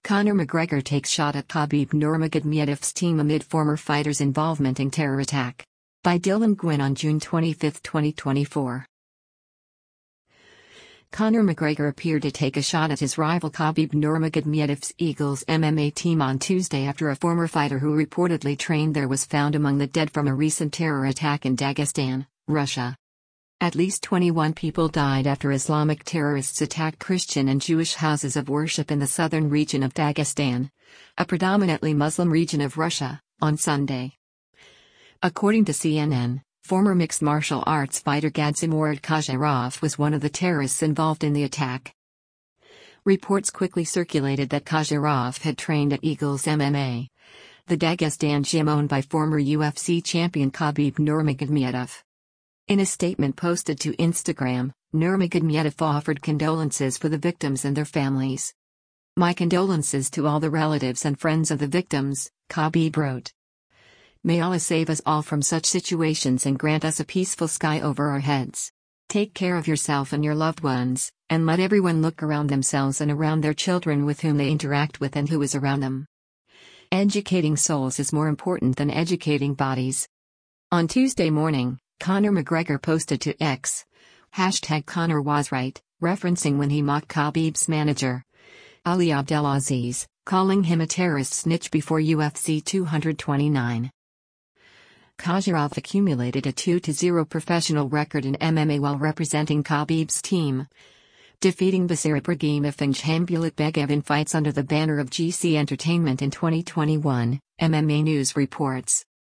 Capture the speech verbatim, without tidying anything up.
Conor McGregor takes shot at Khabib Nurmagomedov's team amid former fighter's involvement in terror attack. By Dylan Gwynn on June twenty-fifth, twenty twenty-four. Conor McGregor appeared to take a shot at his rival Khabib Nurmagomedov's Eagles M M A team on Tuesday after a former fighter who reportedly trained there was found among the dead from a recent terror attack in Dagestan, Russia. At least twenty-one people died after Islamic terrorists attacked Christian and Jewish houses of worship in the southern region of Dagestan, a predominantly Muslim region of Russia, on Sunday. According to C N N, former mixed martial arts fighter Gadzhimurad Khazarov was one of the terrorists involved in the attack. Reports quickly circulated that Khazarov had trained at Eagles M M A, the Dagestan gym owned by former U F C champion Khabib Nurmagomedov. In a statement posted to Instagram, Nurmagomedov offered condolences for the victims and their families. "My condolences to all the relatives and friends of the victims," Khabib wrote. "May Allah save us all from such situations and grant us a peaceful sky over our heads. Take care of yourself and your loved ones, and let everyone look around themselves and around their children with whom they interact with and who is around them. Educating souls is more important than educating bodies." On Tuesday morning, Conor McGregor posted to X, hashtag Conor was right, referencing when he mocked Khabib's manager, Ali Abdelaziz, calling him a terrorist snitch before U F C two twenty-nine. Khazarov accumulated a two to zero professional record in M M A while representing Khabib's team, defeating Basir Ibragimov and Khamzat in fights under the banner of G C Entertainment in twenty twenty-one, M M A News reports.